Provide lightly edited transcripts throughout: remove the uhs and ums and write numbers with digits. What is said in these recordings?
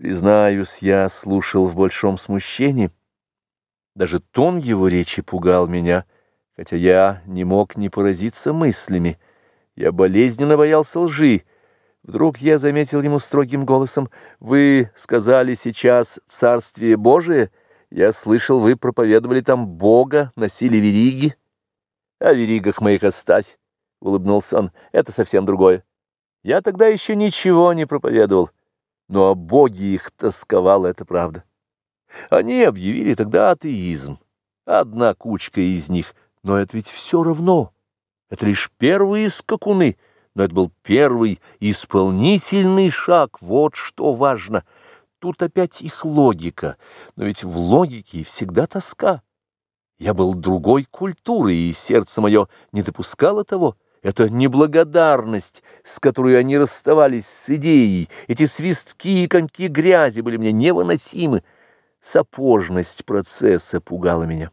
Признаюсь, я слушал в большом смущении. Даже тон его речи пугал меня, хотя я не мог не поразиться мыслями. Я болезненно боялся лжи. Вдруг я заметил ему строгим голосом: «Вы сказали сейчас «Царствие Божие»? Я слышал, вы проповедовали там Бога, носили вериги». «О веригах моих оставь», — улыбнулся он, — «это совсем другое. Я тогда еще ничего не проповедовал, но о Боге их тосковал, это правда. Они объявили тогда атеизм. Одна кучка из них, но это ведь все равно. Это лишь первые скакуны, но это был первый исполнительный шаг, вот что важно. Тут опять их логика, но ведь в логике всегда тоска. Я был другой культуры, и сердце мое не допускало того. Это неблагодарность, с которой они расставались с идеей, эти свистки и комки грязи были мне невыносимы. Сапожность процесса пугала меня.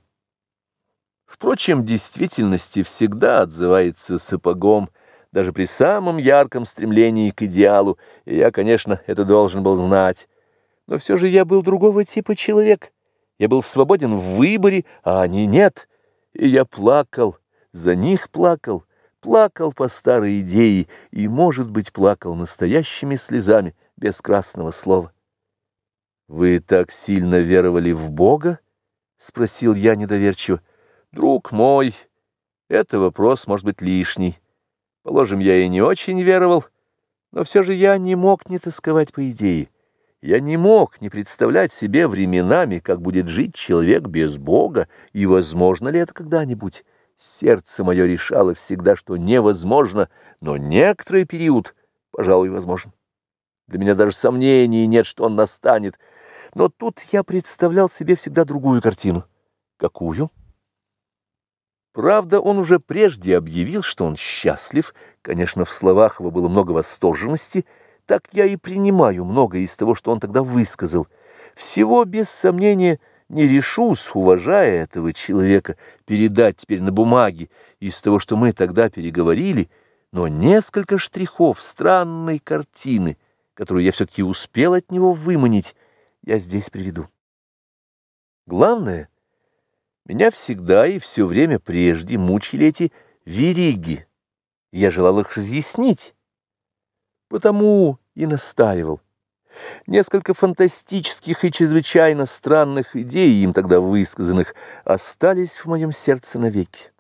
Впрочем, действительности всегда отзывается сапогом, даже при самом ярком стремлении к идеалу, и я, конечно, это должен был знать. Но все же я был другого типа человек. Я был свободен в выборе, а они нет. И я плакал, за них плакал, плакал по старой идее и, может быть, плакал настоящими слезами, без красного слова. «Вы так сильно веровали в Бога?» — спросил я недоверчиво. «Друг мой, это вопрос может быть лишний. Положим, я и не очень веровал, но все же я не мог не тосковать по идее. Я не мог не представлять себе временами, как будет жить человек без Бога, и возможно ли это когда-нибудь. Сердце мое решало всегда, что невозможно, но некоторый период, пожалуй, возможен. Для меня даже сомнений нет, что он настанет. Но тут я представлял себе всегда другую картину». «Какую?» Правда, он уже прежде объявил, что он счастлив. Конечно, в словах его было много восторженности. Так я и принимаю многое из того, что он тогда высказал. Всего, без сомнения, не решусь, уважая этого человека, передать теперь на бумаге из того, что мы тогда переговорили, но несколько штрихов странной картины, которую я все-таки успел от него выманить, я здесь приведу. Главное, меня всегда и все время прежде мучили эти вериги. Я желал их разъяснить, потому и настаивал. Несколько фантастических и чрезвычайно странных идей, им тогда высказанных, остались в моем сердце навеки.